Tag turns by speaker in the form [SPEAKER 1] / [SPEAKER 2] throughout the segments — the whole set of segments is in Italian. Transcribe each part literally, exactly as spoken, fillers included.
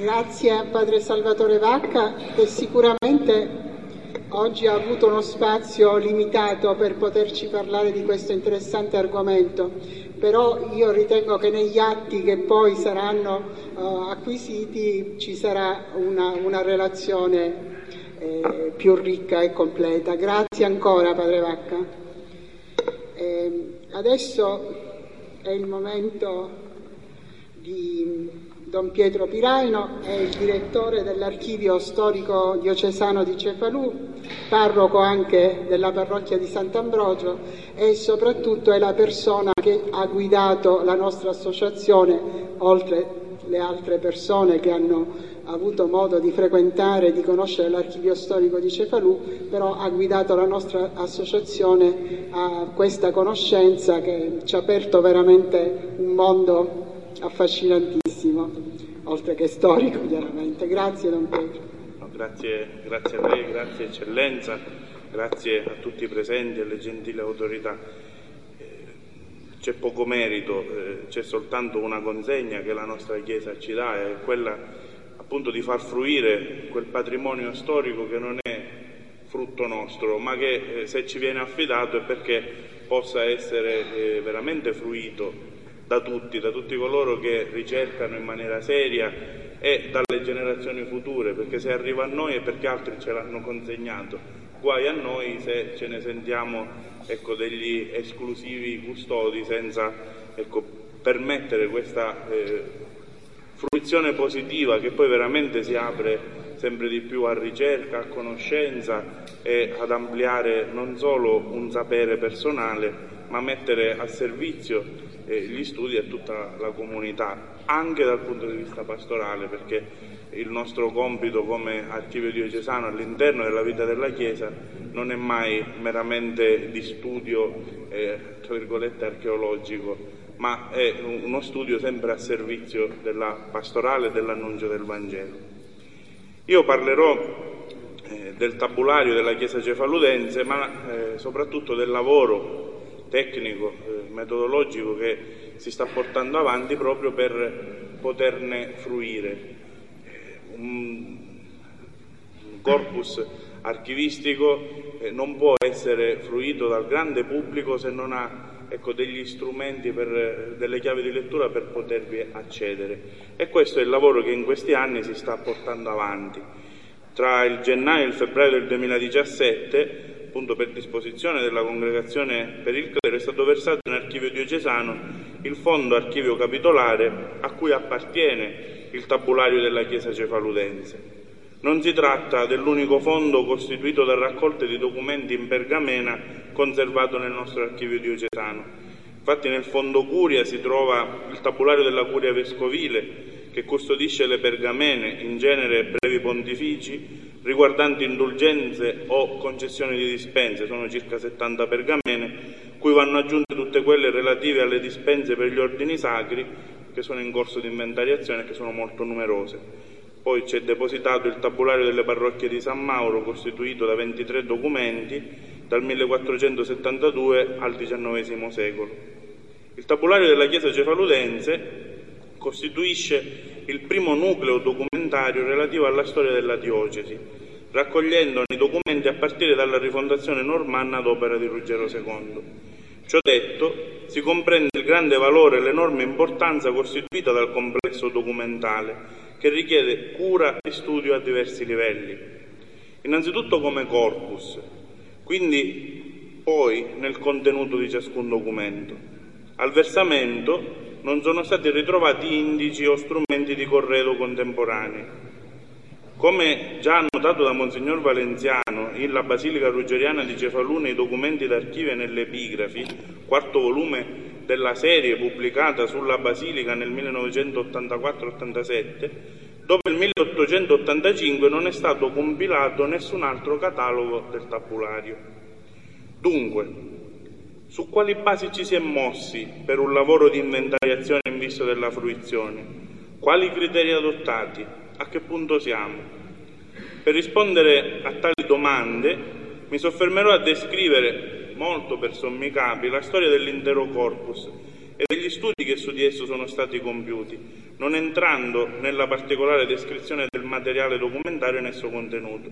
[SPEAKER 1] Grazie a Padre Salvatore Vacca, che sicuramente oggi ha avuto uno spazio limitato per poterci parlare di questo interessante argomento, però io ritengo che negli atti che poi saranno uh, acquisiti ci sarà una, una relazione eh, più ricca e completa. Grazie ancora, Padre Vacca. Eh, adesso è il momento di Don Pietro Piraino, è il direttore dell'Archivio Storico Diocesano di Cefalù, parroco anche della parrocchia di Sant'Ambrogio e soprattutto è la persona che ha guidato la nostra associazione, oltre le altre persone che hanno avuto modo di frequentare e di conoscere l'Archivio Storico di Cefalù, però ha guidato la nostra associazione a questa conoscenza che ci ha aperto veramente un mondo affascinantissimo, oltre che storico chiaramente. Grazie Don Pietro.
[SPEAKER 2] No, grazie, grazie a lei, grazie Eccellenza, grazie a tutti i presenti e alle gentili autorità. Eh, c'è poco merito, eh, c'è soltanto una consegna che la nostra Chiesa ci dà, è quella appunto di far fruire quel patrimonio storico che non è frutto nostro, ma che eh, se ci viene affidato è perché possa essere eh, veramente fruito da tutti, da tutti coloro che ricercano in maniera seria e dalle generazioni future, perché se arriva a noi è perché altri ce l'hanno consegnato. Guai a noi se ce ne sentiamo, ecco, degli esclusivi custodi senza, ecco, permettere questa eh, fruizione positiva che poi veramente si apre sempre di più a ricerca, a conoscenza e ad ampliare non solo un sapere personale, ma mettere a servizio eh, gli studi a tutta la comunità, anche dal punto di vista pastorale, perché il nostro compito come Archivio Diocesano all'interno della vita della Chiesa non è mai meramente di studio, eh, tra virgolette, archeologico, ma è uno studio sempre a servizio della pastorale e dell'annuncio del Vangelo. Io parlerò eh, del tabulario della Chiesa Cefaludense, ma eh, soprattutto del lavoro tecnico, eh, metodologico che si sta portando avanti proprio per poterne fruire. Eh, un, un corpus archivistico eh, non può essere fruito dal grande pubblico se non ha, ecco, degli strumenti, per, delle chiavi di lettura per potervi accedere, e questo è il lavoro che in questi anni si sta portando avanti. Tra il gennaio e il febbraio del duemiladiciassette, appunto per disposizione della Congregazione per il Clero, è stato versato in Archivio Diocesano il fondo archivio capitolare a cui appartiene il tabulario della Chiesa Cefaludense. Non si tratta dell'unico fondo costituito da raccolte di documenti in pergamena conservato nel nostro Archivio Diocesano. Infatti nel fondo Curia si trova il tabulario della Curia Vescovile, che custodisce le pergamene, in genere brevi pontifici, riguardanti indulgenze o concessioni di dispense. Sono circa settanta pergamene, cui vanno aggiunte tutte quelle relative alle dispense per gli ordini sacri, che sono in corso di inventariazione e che sono molto numerose. Poi c'è depositato il tabulario delle parrocchie di San Mauro, costituito da ventitré documenti, dal millequattrocentosettantadue al diciannovesimo secolo. Il tabulario della Chiesa Cefaludense costituisce il primo nucleo documentario relativo alla storia della diocesi, raccogliendone i documenti a partire dalla rifondazione normanna ad opera di Ruggero secondo. Ciò detto, si comprende il grande valore e l'enorme importanza costituita dal complesso documentale, che richiede cura e studio a diversi livelli. Innanzitutto come corpus, quindi poi nel contenuto di ciascun documento. Al versamento non sono stati ritrovati indici o strumenti di corredo contemporanei. Come già annotato da Monsignor Valenziano in La Basilica Ruggeriana di Cefalù nei documenti d'archivio e nelle epigrafi, quarto volume della serie pubblicata sulla Basilica nel millenovecentottantaquattro ottantasette, dopo il milleottocentottantacinque non è stato compilato nessun altro catalogo del tabulario. Dunque, su quali basi ci si è mossi per un lavoro di inventariazione in vista della fruizione? Quali criteri adottati? A che punto siamo? Per rispondere a tali domande mi soffermerò a descrivere, molto per sommi capi, la storia dell'intero corpus e degli studi che su di esso sono stati compiuti, non entrando nella particolare descrizione del materiale documentario in esso contenuto.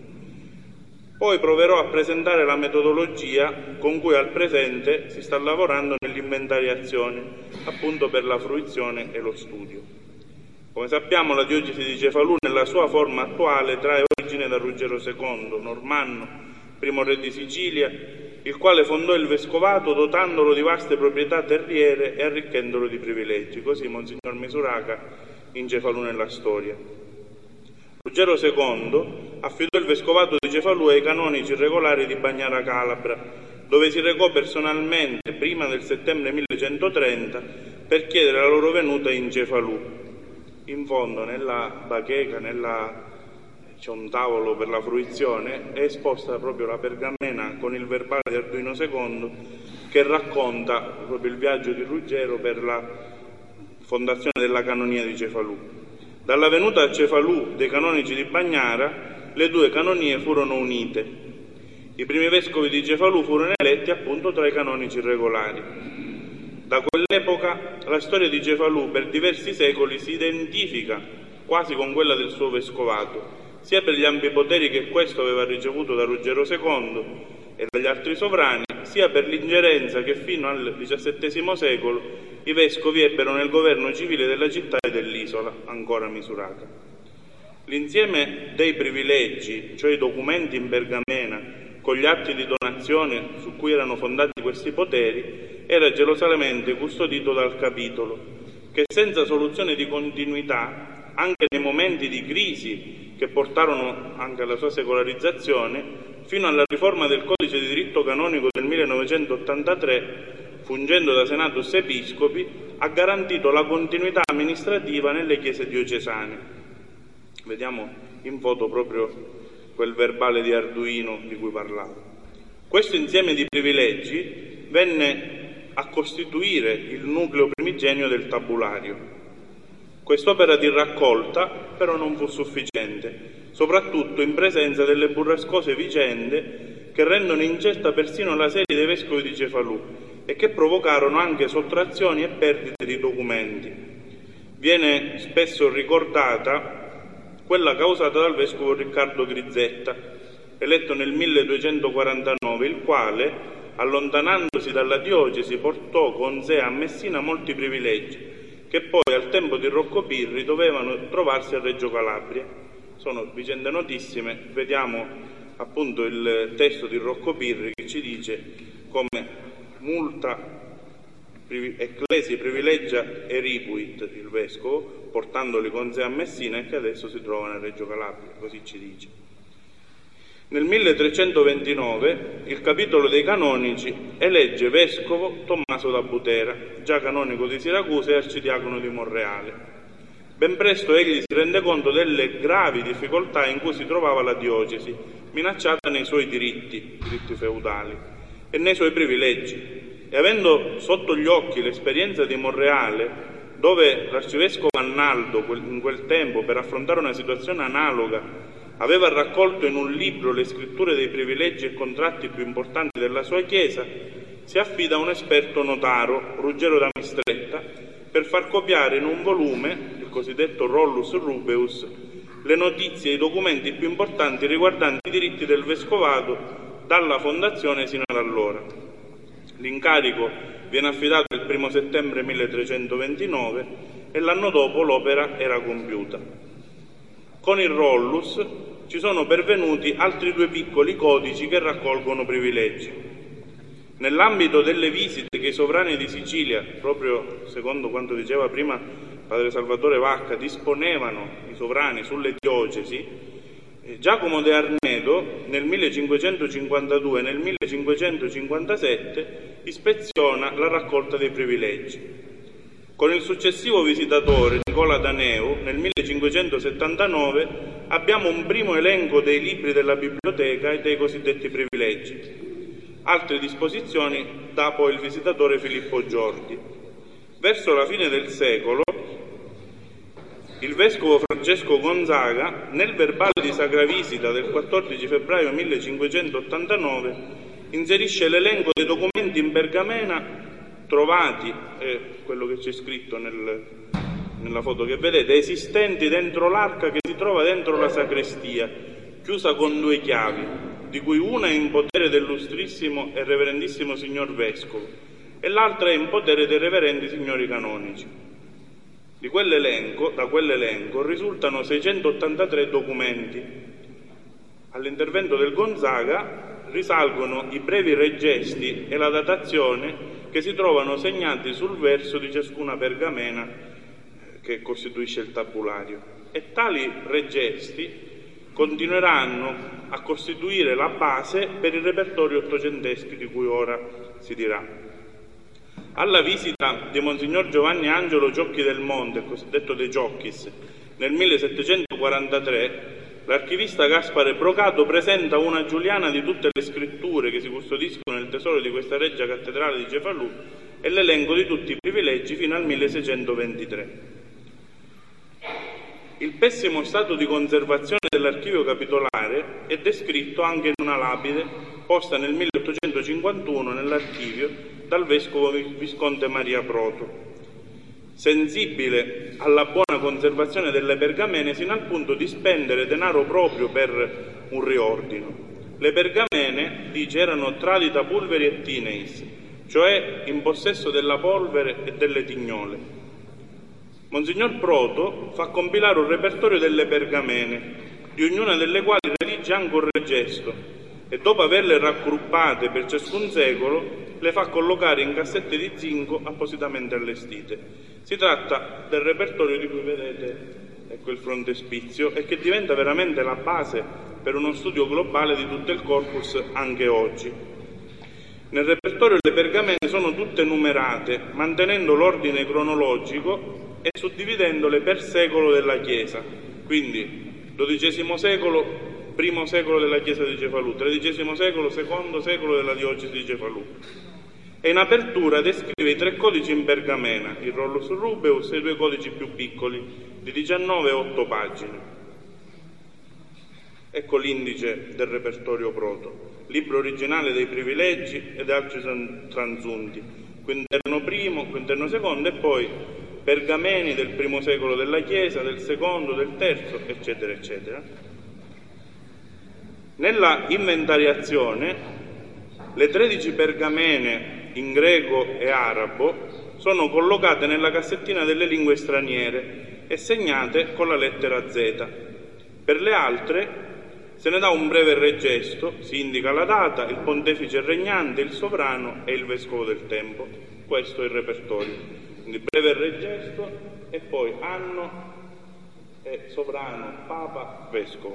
[SPEAKER 2] Poi proverò a presentare la metodologia con cui al presente si sta lavorando nell'inventariazione, appunto per la fruizione e lo studio. Come sappiamo, la diocesi di Cefalù nella sua forma attuale trae origine da Ruggero secondo, normanno, primo re di Sicilia, il quale fondò il vescovato dotandolo di vaste proprietà terriere e arricchendolo di privilegi. Così Monsignor Misuraca in Cefalù nella storia. Ruggero secondo affidò il vescovato di Cefalù ai canonici regolari di Bagnara Calabra, dove si recò personalmente prima del settembre millecentotrenta per chiedere la loro venuta in Cefalù. In fondo, nella bacheca, nella... c'è un tavolo per la fruizione, è esposta proprio la pergamena con il verbale di Arduino secondo che racconta proprio il viaggio di Ruggero per la fondazione della canonia di Cefalù. Dalla venuta a Cefalù dei canonici di Bagnara, le due canonie furono unite. I primi vescovi di Cefalù furono eletti appunto tra i canonici regolari. Da quell'epoca la storia di Cefalù per diversi secoli si identifica quasi con quella del suo vescovato, sia per gli ampi poteri che questo aveva ricevuto da Ruggero secondo e dagli altri sovrani, sia per l'ingerenza che fino al diciassettesimo secolo i vescovi ebbero nel governo civile della città e dell'isola, ancora Misuraca. L'insieme dei privilegi, cioè i documenti in pergamena con gli atti di donazione su cui erano fondati questi poteri, era gelosamente custodito dal capitolo, che senza soluzione di continuità, anche nei momenti di crisi che portarono anche alla sua secolarizzazione, fino alla riforma del codice di diritto canonico del millenovecentottantatré, fungendo da senatus episcopi, ha garantito la continuità amministrativa nelle chiese diocesane. Vediamo in foto proprio quel verbale di Arduino di cui parlavo. Questo insieme di privilegi venne a costituire il nucleo primigenio del tabulario. Quest'opera di raccolta però non fu sufficiente, soprattutto in presenza delle burrascose vicende che rendono incerta persino la serie dei vescovi di Cefalù e che provocarono anche sottrazioni e perdite di documenti. Viene spesso ricordata quella causata dal vescovo Riccardo Grizetta, eletto nel milleduecentoquarantanove, il quale, allontanandosi dalla diocesi, portò con sé a Messina molti privilegi, che poi al tempo di Rocco Pirri dovevano trovarsi a Reggio Calabria. Sono vicende notissime, vediamo appunto il testo di Rocco Pirri che ci dice come multa ecclesi privilegia eripuit il vescovo, portandoli con sé a Messina e che adesso si trovano a Reggio Calabria, così ci dice. Nel milletrecentoventinove il capitolo dei canonici elegge vescovo Tommaso da Butera, già canonico di Siracusa e arcidiacono di Monreale. Ben presto egli si rende conto delle gravi difficoltà in cui si trovava la diocesi, minacciata nei suoi diritti, diritti feudali, e nei suoi privilegi. E avendo sotto gli occhi l'esperienza di Monreale, dove l'arcivescovo Annaldo in quel tempo, per affrontare una situazione analoga, aveva raccolto in un libro le scritture dei privilegi e contratti più importanti della sua Chiesa, si affida a un esperto notaro, Ruggero da Mistretta, per far copiare in un volume, il cosiddetto Rollus Rubeus, le notizie e i documenti più importanti riguardanti i diritti del vescovato dalla fondazione sino ad allora. L'incarico viene affidato il primo settembre milletrecentoventinove e l'anno dopo l'opera era compiuta. Con il Rollus ci sono pervenuti altri due piccoli codici che raccolgono privilegi. Nell'ambito delle visite che i sovrani di Sicilia, proprio secondo quanto diceva prima padre Salvatore Vacca, disponevano i sovrani sulle diocesi, Giacomo de Arnedo nel millecinquecentocinquantadue e nel millecinquecentocinquantasette ispeziona la raccolta dei privilegi. Con il successivo visitatore Nicola Daneu nel millecinquecentosettantanove abbiamo un primo elenco dei libri della biblioteca e dei cosiddetti privilegi. Altre disposizioni dà poi il visitatore Filippo Giordi. Verso la fine del secolo il vescovo Francesco Gonzaga, nel verbale di Sacra Visita del quattordici febbraio millecinquecentottantanove, inserisce l'elenco dei documenti in pergamena trovati, eh, quello che c'è scritto nel, nella foto che vedete, esistenti dentro l'arca che si trova dentro la sacrestia, chiusa con due chiavi, di cui una è in potere dell'illustrissimo e reverendissimo signor Vescovo e l'altra è in potere dei reverendi signori canonici. Di quell'elenco, da quell'elenco risultano seicentottantatré documenti. All'intervento del Gonzaga risalgono i brevi regesti e la datazione che si trovano segnati sul verso di ciascuna pergamena che costituisce il tabulario. E tali regesti continueranno a costituire la base per i repertori ottocenteschi di cui ora si dirà. Alla visita di Monsignor Giovanni Angelo Giocchi del Monte, il cosiddetto De Giochis, nel millesettecentoquarantatré, l'archivista Gaspare Brocato presenta una Giuliana di tutte le scritture che si custodiscono nel tesoro di questa reggia cattedrale di Cefalù e l'elenco di tutti i privilegi fino al milleseicentoventitré. Il pessimo stato di conservazione dell'archivio capitolare è descritto anche in una lapide posta nel milleottocentocinquantuno nell'archivio dal vescovo Visconte Maria Proto, sensibile alla buona conservazione delle pergamene sino al punto di spendere denaro proprio per un riordino. Le pergamene, dice, erano tradita pulveri et tineis, cioè in possesso della polvere e delle tignole. Monsignor Proto fa compilare un repertorio delle pergamene, di ognuna delle quali redige anche un regesto, e dopo averle raggruppate per ciascun secolo, le fa collocare in cassette di zinco appositamente allestite. Si tratta del repertorio di cui vedete, ecco, il frontespizio, e che diventa veramente la base per uno studio globale di tutto il corpus anche oggi. Nel repertorio le pergamene sono tutte numerate, mantenendo l'ordine cronologico e suddividendole per secolo della Chiesa, quindi dodicesimo secolo, primo secolo della Chiesa di Cefalù, tredicesimo secolo, secondo secolo della diocesi di Cefalù. E in apertura descrive i tre codici in pergamena, il Rollus Rubeus e i due codici più piccoli, di diciannove e otto pagine. Ecco l'indice del repertorio Proto, libro originale dei privilegi ed altri transunti, quinterno primo, quinterno secondo e poi pergameni del primo secolo della Chiesa, del secondo, del terzo, eccetera, eccetera. Nella inventariazione, le tredici pergamene in greco e arabo sono collocate nella cassettina delle lingue straniere e segnate con la lettera Z. Per le altre se ne dà un breve regesto, si indica la data, il pontefice regnante, il sovrano e il vescovo del tempo. Questo è il repertorio. Quindi breve regesto e poi anno e sovrano, papa, vescovo.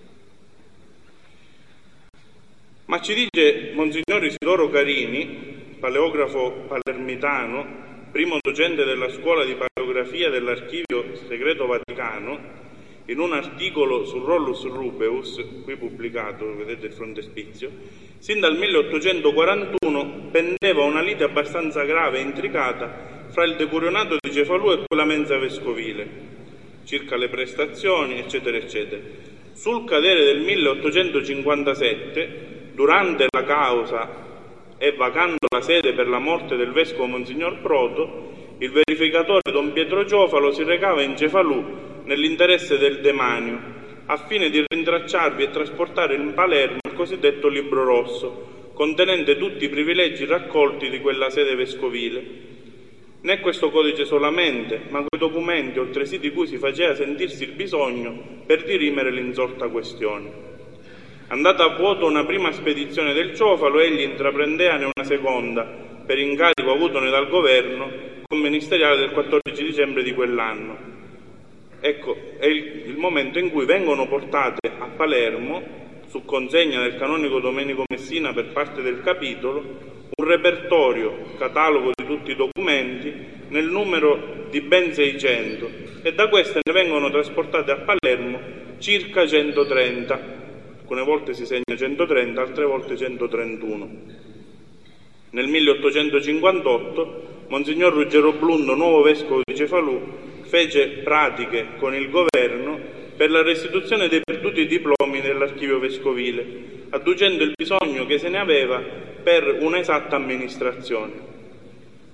[SPEAKER 2] Ma ci dice Monsignor Isidoro Carini, paleografo palermitano, primo docente della scuola di paleografia dell'Archivio Segreto Vaticano, in un articolo sul Rollus Rubeus, qui pubblicato, vedete il frontespizio, sin dal milleottocentoquarantuno pendeva una lite abbastanza grave e intricata fra il decurionato di Cefalù e quella mensa vescovile, circa le prestazioni, eccetera, eccetera. Sul cadere del milleottocentocinquantasette, durante la causa e vacando la sede per la morte del vescovo Monsignor Proto, il verificatore Don Pietro Ciofalo si recava in Cefalù nell'interesse del demanio, a fine di rintracciarvi e trasportare in Palermo il cosiddetto Libro Rosso, contenente tutti i privilegi raccolti di quella sede vescovile. Né questo codice solamente, ma quei documenti, oltresì di cui si faceva sentirsi il bisogno per dirimere l'insorta questione. Andata a vuoto una prima spedizione del Ciofalo, egli intraprendeane una seconda, per incarico avutone dal governo, con ministeriale del quattordici dicembre di quell'anno. Ecco, è il, il momento in cui vengono portate a Palermo, su consegna del canonico Domenico Messina per parte del capitolo, un repertorio, catalogo di tutti i documenti, nel numero di ben seicento, e da queste ne vengono trasportate a Palermo circa centotrenta, alcune volte si segna centotrenta, altre volte centotrentuno. Nel milleottocentocinquantotto Monsignor Ruggero Blundo, nuovo vescovo di Cefalù, fece pratiche con il governo per la restituzione dei perduti diplomi dell'archivio vescovile, adducendo il bisogno che se ne aveva per un'esatta amministrazione.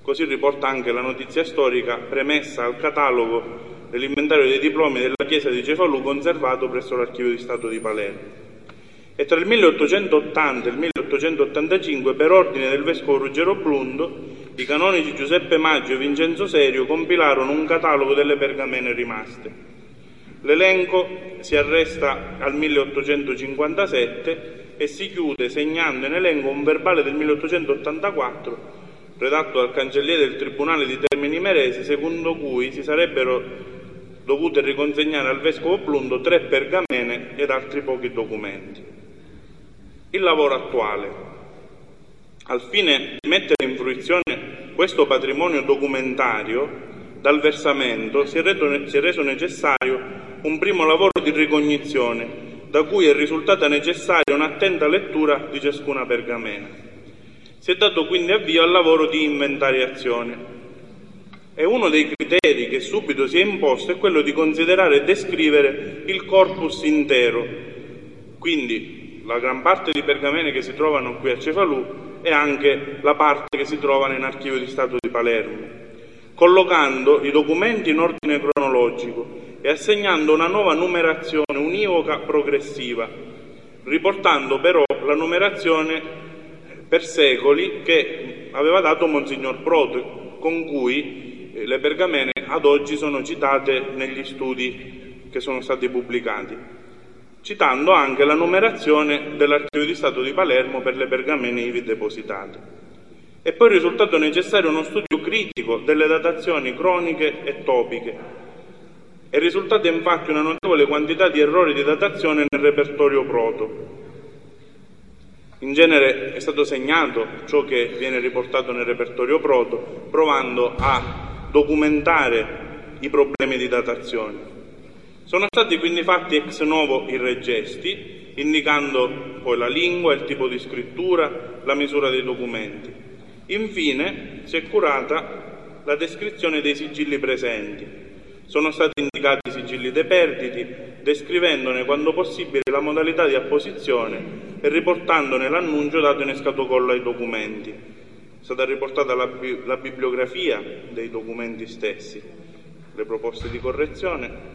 [SPEAKER 2] Così riporta anche la notizia storica premessa al catalogo dell'inventario dei diplomi della chiesa di Cefalù conservato presso l'Archivio di Stato di Palermo. E tra il milleottocentottanta e il milleottocentottantacinque, per ordine del vescovo Ruggero Blundo, i canonici Giuseppe Maggio e Vincenzo Serio compilarono un catalogo delle pergamene rimaste. L'elenco si arresta al milleottocentocinquantasette e si chiude segnando in elenco un verbale del milleottocentottantaquattro, redatto dal cancelliere del Tribunale di Termini Imerese, secondo cui si sarebbero dovute riconsegnare al vescovo Blundo tre pergamene ed altri pochi documenti. Il lavoro attuale. Al fine di mettere in fruizione questo patrimonio documentario, dal versamento si è, reso, si è reso necessario un primo lavoro di ricognizione, da cui è risultata necessaria un'attenta lettura di ciascuna pergamena. Si è dato quindi avvio al lavoro di inventariazione. E uno dei criteri che subito si è imposto è quello di considerare e descrivere il corpus intero, quindi la gran parte di pergamene che si trovano qui a Cefalù e anche la parte che si trova nell'Archivio di Stato di Palermo, collocando i documenti in ordine cronologico e assegnando una nuova numerazione univoca progressiva, riportando però la numerazione per secoli che aveva dato Monsignor Proto, con cui le pergamene ad oggi sono citate negli studi che sono stati pubblicati, citando anche la numerazione dell'Archivio di Stato di Palermo per le pergamene ivi depositate. È poi risultato necessario uno studio critico delle datazioni croniche e topiche. È risultata infatti una notevole quantità di errori di datazione nel repertorio Proto. In genere è stato segnato ciò che viene riportato nel repertorio Proto, provando a documentare i problemi di datazione. Sono stati quindi fatti ex novo i regesti, indicando poi la lingua, il tipo di scrittura, la misura dei documenti. Infine si è curata la descrizione dei sigilli presenti. Sono stati indicati i sigilli deperditi, descrivendone quando possibile la modalità di apposizione e riportandone l'annuncio dato in escatocollo ai documenti. È stata riportata la, bi- la bibliografia dei documenti stessi, le proposte di correzione,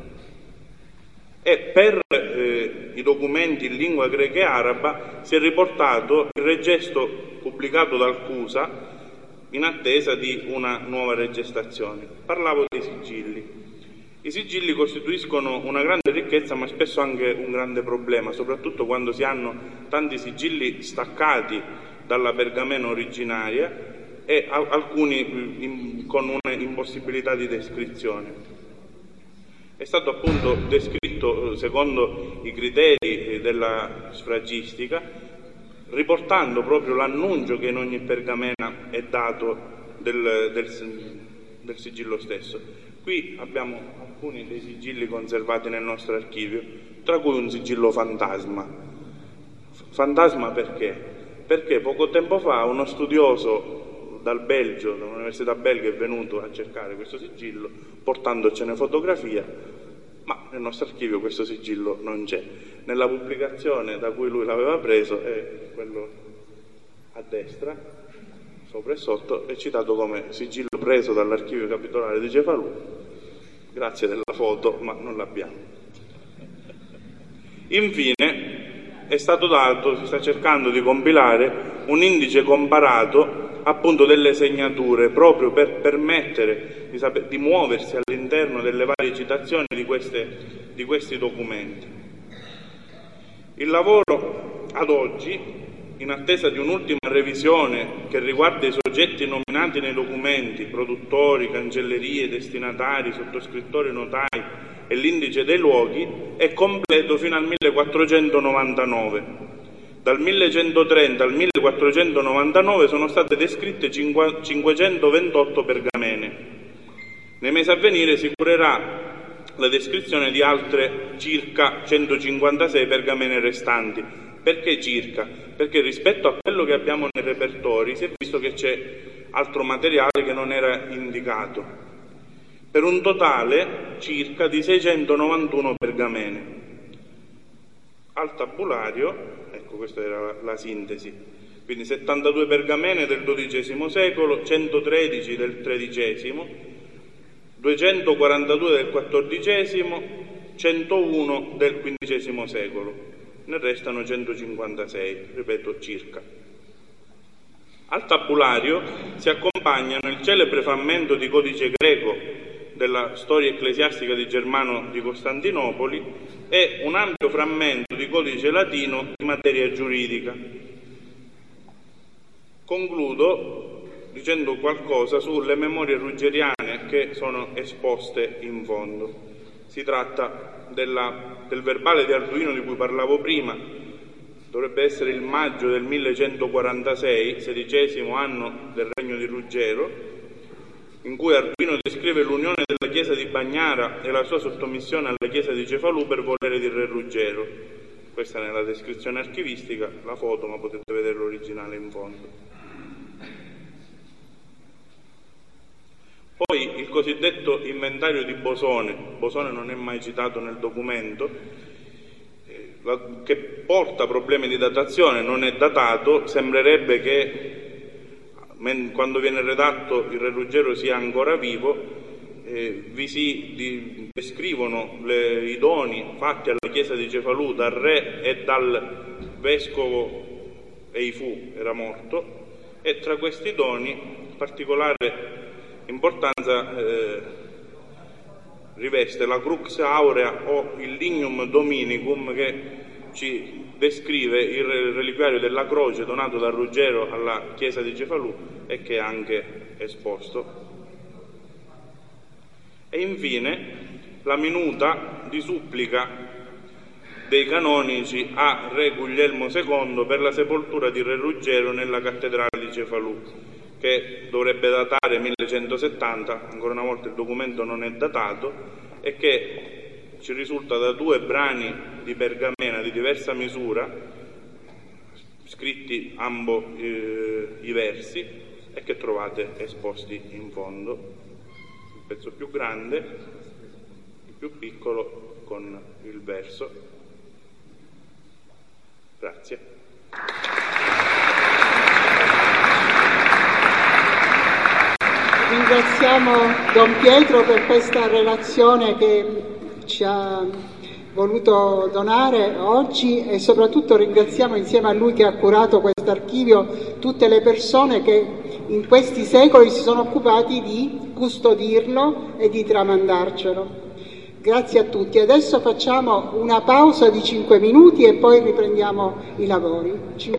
[SPEAKER 2] e per eh, i documenti in lingua greca e araba si è riportato il regesto pubblicato dal Cusa in attesa di una nuova regestazione. Parlavo dei sigilli. I sigilli costituiscono una grande ricchezza, ma spesso anche un grande problema, soprattutto quando si hanno tanti sigilli staccati dalla pergamena originaria e alcuni in, con una impossibilità di descrizione. È stato appunto descritto secondo i criteri della sfragistica, riportando proprio l'annuncio che in ogni pergamena è dato del, del, del sigillo stesso. Qui abbiamo alcuni dei sigilli conservati nel nostro archivio, tra cui un sigillo fantasma. Fantasma perché? Perché poco tempo fa uno studioso dal Belgio, dall'università belga, è venuto a cercare questo sigillo portandocene fotografia, ma nel nostro archivio questo sigillo non c'è. Nella pubblicazione da cui lui l'aveva preso, è quello a destra, sopra e sotto, è citato come sigillo preso dall'archivio capitolare di Cefalù. Grazie della foto, ma non l'abbiamo. Infine è stato dato, si sta cercando di compilare un indice comparato appunto delle segnature, proprio per permettere di, saper, di muoversi all'interno delle varie citazioni di, queste, di questi documenti. Il lavoro ad oggi, in attesa di un'ultima revisione che riguarda i soggetti nominati nei documenti, produttori, cancellerie, destinatari, sottoscrittori, notai e l'indice dei luoghi, è completo fino al millequattrocentonovantanove. Dal millecentotrenta al millequattrocentonovantanove sono state descritte cinquecentoventotto pergamene. Nei mesi a venire si curerà la descrizione di altre circa centocinquantasei pergamene restanti. Perché circa? Perché rispetto a quello che abbiamo nei repertori si è visto che c'è altro materiale che non era indicato, per un totale circa di seicentonovantuno pergamene. Al tabulario, ecco, questa era la, la sintesi, quindi settantadue pergamene del dodicesimo secolo, centotredici del tredicesimo, duecentoquarantadue del quattordicesimo, centouno del quindicesimo secolo, ne restano centocinquantasei, ripeto, circa. Al tabulario si accompagnano il celebre frammento di codice greco della storia ecclesiastica di Germano di Costantinopoli e un ampio frammento di codice latino di materia giuridica. Concludo dicendo qualcosa sulle memorie ruggeriane che sono esposte in fondo. Si tratta della, del verbale di Arduino di cui parlavo prima, dovrebbe essere il maggio del millecentoquarantasei, sedicesimo anno del regno di Ruggero, in cui Arduino descrive l'unione della chiesa di Bagnara e la sua sottomissione alla chiesa di Cefalù per volere di re Ruggero. Questa è nella descrizione archivistica, la foto, ma potete vedere l'originale in fondo. Poi il cosiddetto inventario di Bosone, Bosone non è mai citato nel documento, eh, la, che porta problemi di datazione, non è datato, sembrerebbe che men, quando viene redatto il re Ruggero sia ancora vivo, eh, vi si di, descrivono le, i doni fatti alla chiesa di Cefalù dal re e dal vescovo Eifu, era morto, e tra questi doni particolare importanza eh, riveste la crux aurea o il lignum dominicum che ci descrive il reliquiario della croce donato da Ruggero alla chiesa di Cefalù e che è anche esposto. E infine la minuta di supplica dei canonici a re Guglielmo secondo per la sepoltura di re Ruggero nella cattedrale di Cefalù, che dovrebbe datare millecentosettanta, ancora una volta il documento non è datato, e che ci risulta da due brani di pergamena di diversa misura, scritti ambo eh, i versi, e che trovate esposti in fondo, il pezzo più grande, il più piccolo con il verso. Grazie.
[SPEAKER 1] Ringraziamo Don Pietro per questa relazione che ci ha voluto donare oggi e soprattutto ringraziamo insieme a lui che ha curato questo archivio tutte le persone che in questi secoli si sono occupati di custodirlo e di tramandarcelo. Grazie a tutti. Adesso facciamo una pausa di cinque minuti e poi riprendiamo i lavori.